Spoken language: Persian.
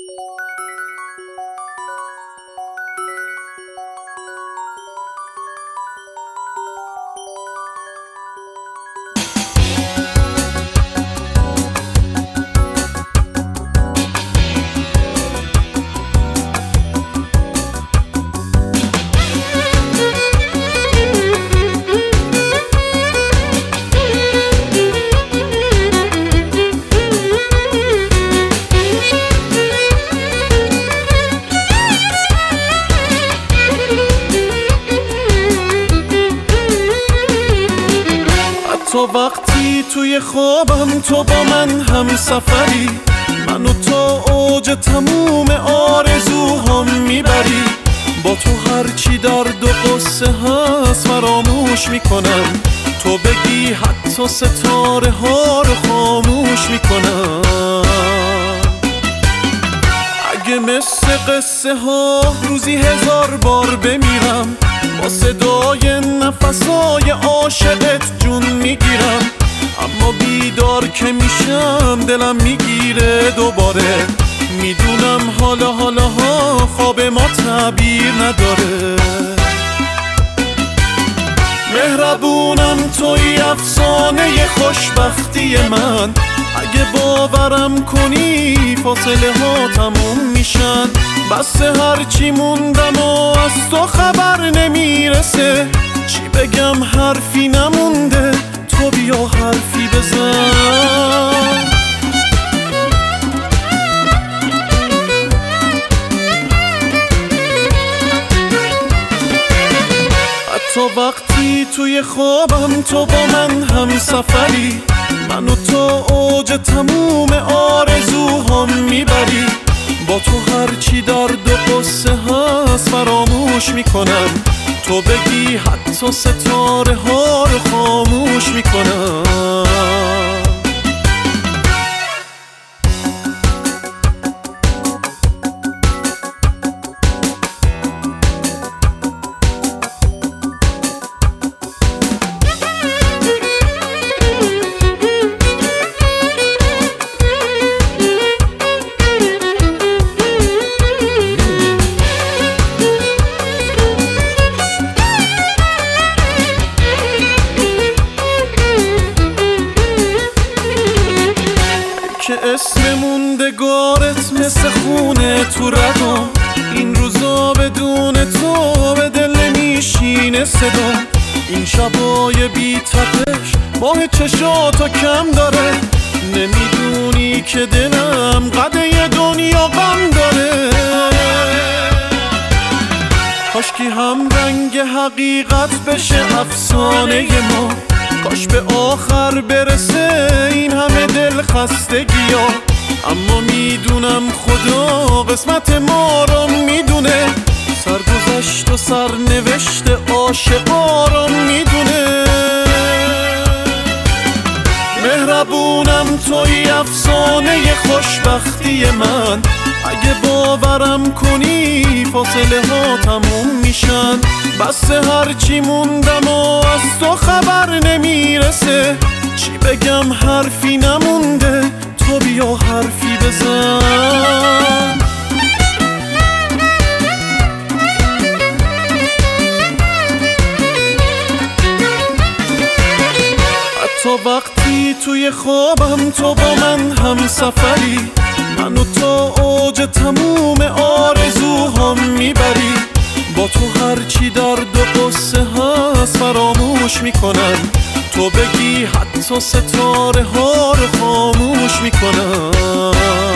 تو وقتی توی خوابم تو با من هم سفری، منو تا اوج تموم آرزوهام میبری. با تو هرچی درد و قصه هست فراموش میکنم، تو بگی حتی ستاره ها رو خاموش میکنم. اگه مثل قصه ها روزی 1000 بار بمیرم، با صدای نفسای عاشقت جون میگیرم. اما بیدار که میشم دلم میگیره دوباره، میدونم حالا خواب ما تعبیر نداره. مهربونم توی افسانه خوشبختی من، اگه باورم کنی فاصله ها تموم میشن. بس هرچی موندم و از تو خبر نمیرسه، چی بگم حرفی نمونده، تو بیا حرفی بزن. حتی وقتی توی خوابم تو با من هم سفری، منو تا اوج تموم آرزوهام میبری. با تو هرچی درد و قصه هست فراموش میکنم، تو بگی حتی ستاره ها رو خاموش میکنم. که اسم موندگارت مثل خونه تو رگم، این روزا بدون تو به دل نمیشینه صدا. این شبای بی تپش ماه چشاتو کم داره، نمیدونی که دلم قده دنیا غم داره. کاشکی هم رنگ حقیقت بشه افسانه ما، کاش به آخر برسه این همه دل خستگی ها. اما میدونم خدا قسمت ما رو میدونه، سرگذشت و سرنوشت عاشقا رو میدونه. مهربونم توی افسانه خوشبختی من، اگه باورم کنی فاصله ها تموم میشن. بس هرچی موندم و از تو خبر نمیرسه، چی بگم حرفی نمونده، تو بیا حرفی بزن. حتی وقتی توی خوابم تو با من هم سفری، منو تا اوج تموم آرزوهام میبری. با تو هرچی درد و قصه هست فراموش میکنم، تو بگی حتی ستاره ها رو خاموش میکنم.